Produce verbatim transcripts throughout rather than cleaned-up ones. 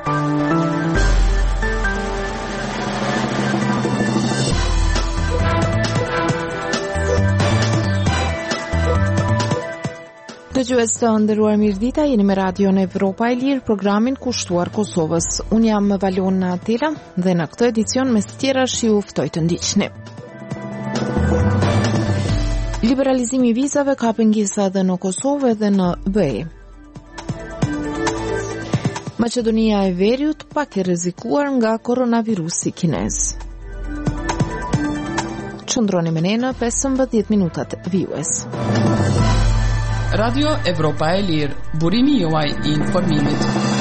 Dëgjues të nderuar, mirëdita, jeni me Radion Evropa e Lirë, programin kushtuar Kosovës. Unë jam Valona Atela dhe në këtë edicion mes të tjera ju ftoj të ndiqni. Liberalizimi i vizave ka pengesa edhe në Kosovë dhe në B E. Maqedonia e Veriut pak e rrezikuar nga koronavirusi kinez. Qëndroni me ne në pesëmbëdhjetë minutat vijues. Radio Evropa e Lirë, burimi juaj i informimit.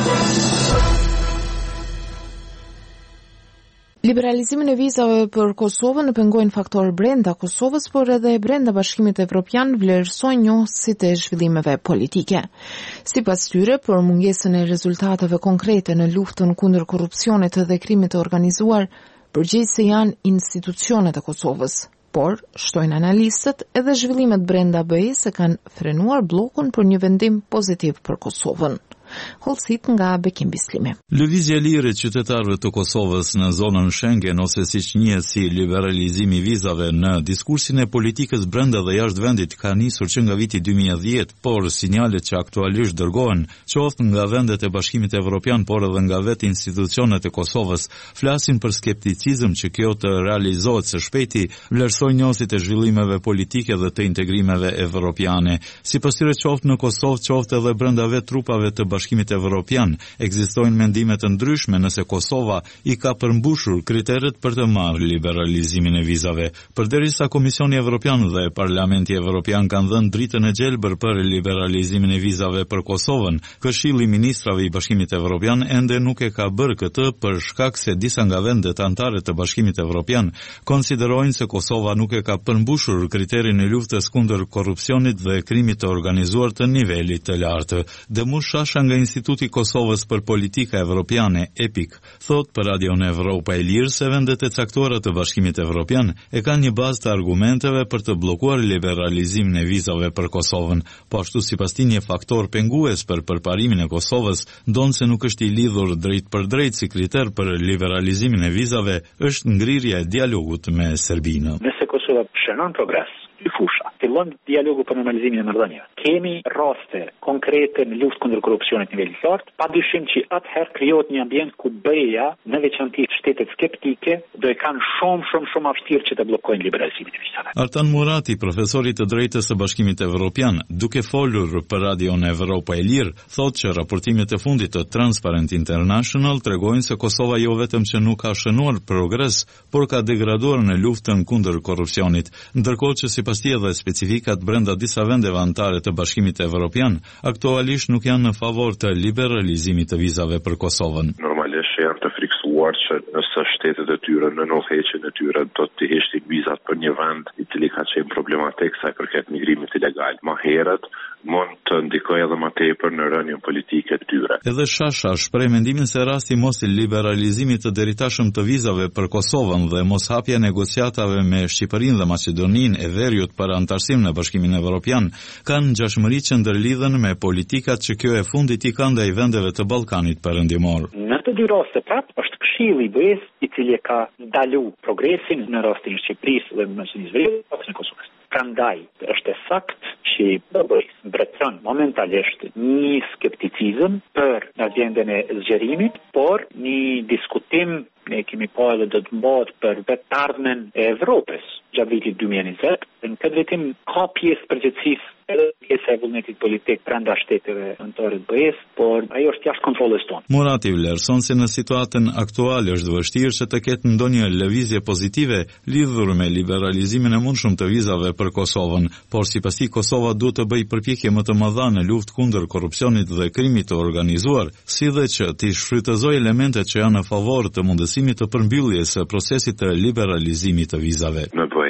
Liberalizimin e vizave për Kosovën e pengojnë faktorë brenda Kosovës, por edhe brenda Bashkimit Evropian vlerësojnë njohësit e zhvillimeve politike. Sipas tyre, për mungesën e rezultateve konkrete në luftën kundër korrupsionit dhe krimit të organizuar, përgjegjëse janë institucionet e Kosovës. Por, shtojnë analistët, edhe zhvillimet brenda B E-s e kanë frenuar bllokun për një vendim pozitiv për Kosovën. Hollësit nga Bekim Bislimi. Lëvizja lire e qytetarëve të Kosovës në zonën Schengen, ose siç njihet si liberalizimi i vizave, në diskursin e politikës brenda dhe jashtë vendit ka nisur që nga viti dy mijë e dhjetë, por sinjalet që aktualisht dërgohen, qoftë nga vendet e Bashkimit Evropian, por edhe nga vetë institucionet e Kosovës, flasin për skepticizëm që kjo të realizohet së shpejti, vlerësojnë njohësit e zhvillimeve politike dhe të integrimeve evropiane. Sipas tyre, qoftë në Kosovë, qoftë edhe brenda vetë trupave të Bashkimit Evropian, ekzistojnë mendime të ndryshme nëse Kosova i ka përmbushur kriteret për të marrë liberalizimin e vizave. Përderisa Komisioni Evropian dhe Parlamenti Evropian kanë dhënë dritën e gjelbër për liberalizimin e vizave për Kosovën, Këshilli i Ministrave i Bashkimit Evropian ende nuk e ka bërë këtë për shkak se disa nga vendet anëtare të Bashkimit Evropian konsiderojnë se Kosova nuk e ka përmbushur kriterin e luftës kundër korrupsionit dhe krimit të organizuar të nivelit të lartë. Demush Shasha nga Instituti Kosovës për Politika Evropiane, E P I C, thot për Radion Evropa e Lirë se vendet e caktuara të Bashkimit Evropian e kanë një bazë të argumenteve për të bllokuar liberalizimin e vizave për Kosovën, po ashtu sipas tij një faktor pengues për përparimin e Kosovës, ndonse nuk është i lidhur drejt për drejt si kriter për liberalizimin e vizave, është ngrirja e dialogut me Serbinë. Nëse Kosova shënon progres, dy fusha. Fillon dialogu për normalizimin e marrëdhënieve. Kemi raste konkrete në luftë kundër korrupsionit në nivel të lartë, padyshim që atëherë krijohet një ambient ku B E-ja, në veçantë shtetet skeptike, do e kanë shumë shumë shumë vështirë që të bllokojnë liberalizimin e vizave. Artan Murati, profesori të drejtës së Bashkimit Evropian, duke folur për Radion Evropa e Lirë, thotë që raportimet e fundit të Transparent International tregojnë se Kosova jo vetëm që nuk ka shënuar progres, por ka degraduar në luftën kundër korrupsionit, ndërkohë që sipas tij edhe specifikat brenda disa vendeve anëtare të Bashkimit Evropian aktualisht nuk janë në favor të liberalizimit të vizave për Kosovën. Normalisht janë të friksuar që nëse shtetet e tyre në nënheqjen e tyre do të heqin vizat për një vend i cili ka qenë problematik sa i përket migrimit ilegal. Më herët mund të ndikojë edhe më tepër në rënien politike të tyre. Edhe Shasha shpreh mendimin se rasti mos i liberalizimit të deritashëm të vizave për Kosovën dhe mos hapja negociatave me Shqipërinë dhe Maqedoninë e Veriut për antarësim në Bashkimin Evropian kanë ngjashmëri që ndërlidhen me politikat që kjo e fundit i ka ndaj vendeve të Ballkanit Perëndimor. Në të dy raste prap është Këshilli i B E-s i cili ka ndalu progresin në rastin e Shqipërisë dhe Maqedonisë Veriut në Kosovë. Prandaj është e saktë që B E S mbretëron momentalisht një skepticizëm për agjendën e zgjerimit, por një diskutim ne kemi pa edhe do të mbahet për vetardhmen e Evropës gjatë vitit dy mijë e njëzet. Në këtë vitim ka pjesë përgjithësisë edhe pjesë e vullnetit politik brenda shteteve anëtare të B E S, por ajo është jashtë kontrollit tonë. Murati vlerëson se në situatën aktuale është vështirë që të ketë ndonjë lëvizje pozitive lidhur me liberalizimin e mundshëm të vizave për Kosovën, por sipas tij Kosova duhet të bëjë përpjekje më të mëdha në luftë kundër korrupsionit dhe krimit të organizuar, si dhe që të shfrytëzojë elementet që janë në favor të mundësimit të përmbylljes së procesit të liberalizimit të vizave. Në B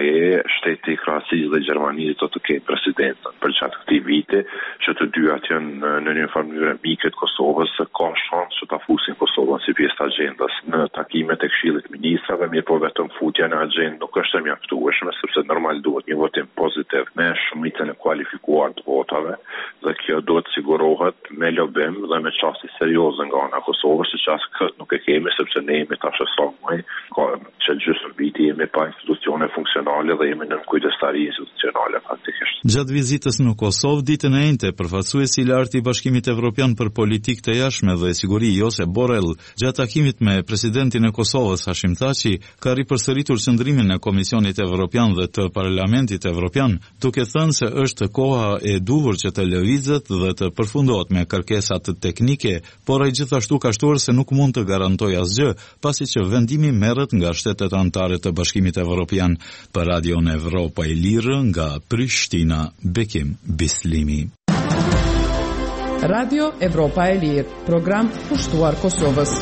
e shteti i Kroacisë dhe Gjermanisë do të ketë presidentën për gjatë këtij viti, që të dyat janë në një farë mënyrë mike të Kosovës, ka shans që ta fusin Kosovën si pjesë të agjendës në takimet e Këshillit të Ministrave, mirë po vetëm futja në agjendë nuk është e mjaftueshme, sepse normal duhet një votim pozitiv me shumicën e kualifikuar të votave, dhe kjo duhet sigurohet me lobim dhe me çasti serioze nga ana e Kosovës, që çast këtë nuk e kemi sepse ne jemi tash sa muaj, ka që gjysmë viti jemi pa institucione funksionale dhe jemi në kujdestari institucionale faktikisht. Gjatë vizitës në Kosovë ditën e njëjtë, përfaqësuesi i lartë i Bashkimit Evropian për Politikë të Jashtme dhe Siguri Josep Borrell, gjatë takimit me presidentin e Kosovës Hashim Thaçi, ka ripërsëritur qëndrimin e Komisionit Evropian dhe të Parlamentit Evropian, duke thënë se është koha e duhur që të lëvizet dhe të përfundohet me kërkesat teknike, por ai gjithashtu ka shtuar se nuk mund të garantojë asgjë, pasi që vendimi merret nga shtetet anëtare të Bashkimit Evropian. Për Radion Evropa e Lirë nga Prishtina, Bekim Bislimi. Radio Evropa e Lirë, program kushtuar Kosovës.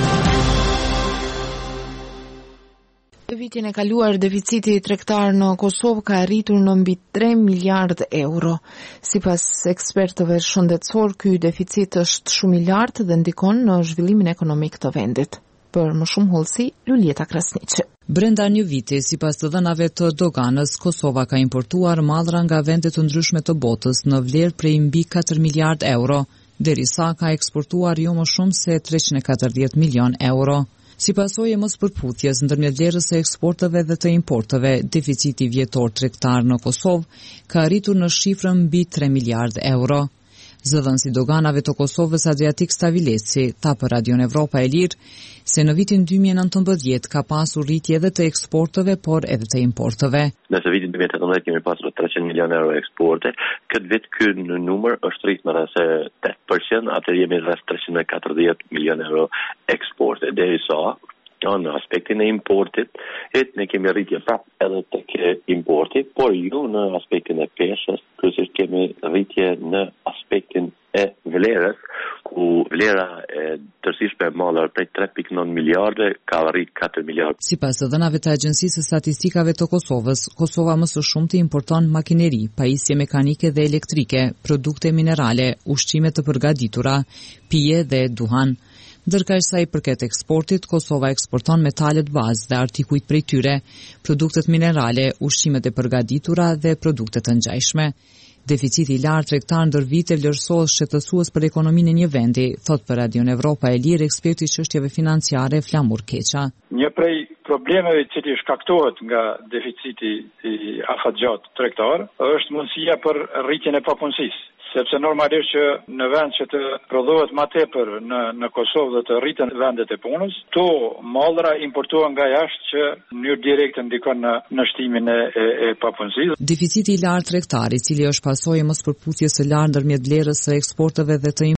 Në vitin e kaluar, deficiti tregtar në Kosovë ka arritur në mbi tre miliardë euro. Sipas ekspertëve shëndetësor, ky deficit është shumë i lartë dhe ndikon në zhvillimin ekonomik të vendit. Për më shumë hollësi, Lulieta Krasniqi. Brenda një viti, sipas të dhënave të doganës, Kosova ka importuar mallra nga vende të ndryshme të botës në vlerë prej mbi katër miliardë euro, derisa ka eksportuar jo më shumë se treqind e katërdhjetë milion euro. Si pasojë e mospërputhjes ndërmjet vlerës së eksporteve dhe të importeve, deficiti vjetor tregtar në Kosovë ka arritur në shifrën mbi tre miliardë euro. Zëdhënësi doganave të Kosovës Adriatik Stavileci tha për Radion Evropa e Lirë se në vitin dy mijë e nëntëmbëdhjetë ka pasur rritje edhe të eksporteve, por edhe të importeve. Nëse vitin dy mijë e tetëmbëdhjetë kemi pasur treqind milion euro eksporte, këtë vit ky numër është rritur me rreth tetë përqind, atë jemi rreth treqind e katërdhjetë milion euro eksporte. Derisa në aspektin e importit, ne kemi rritje prap edhe tek importi, por jo në aspektin e peshës, kryesisht kemi rritje në aspektin e vlerës, ku vlera e tërësishme e mallar prej tre pikë nëntë miliardë ka arrit katër miliardë. Sipas të dhënave të Agjencisë së Statistikave të Kosovës, Kosova më së shumti importon makineri, pajisje mekanike dhe elektrike, produkte minerale, ushqime të përgatitura, pije dhe duhan. Ndërka sa i përket eksportit, Kosova eksporton metalet bazë dhe artikujt prej tyre, produktet minerale, ushqimet e përgatitura dhe produktet të ngjajshme. Deficiti i lartë tregtar ndër vite vlerësohet shqetësues për ekonominë e një vendi, thot për Radion Evropa e Lirë eksperti i çështjeve financiare Flamur Keqa. Një prej problemeve që i shkaktohet nga deficiti i afatgjat tregtar është mundësia për rritjen e papunësisë. Sepse normalisht që në vend që të prodhohet më tepër në në Kosovë dhe të rriten vendet e punës, to mallra importohen nga jashtë që në mënyrë direkte ndikon në në shtimin e, e, e papunësisë. Deficiti i lartë tregtar, i cili është pasojë e mospërputhjes së lartë ndërmjet vlerës së eksporteve dhe të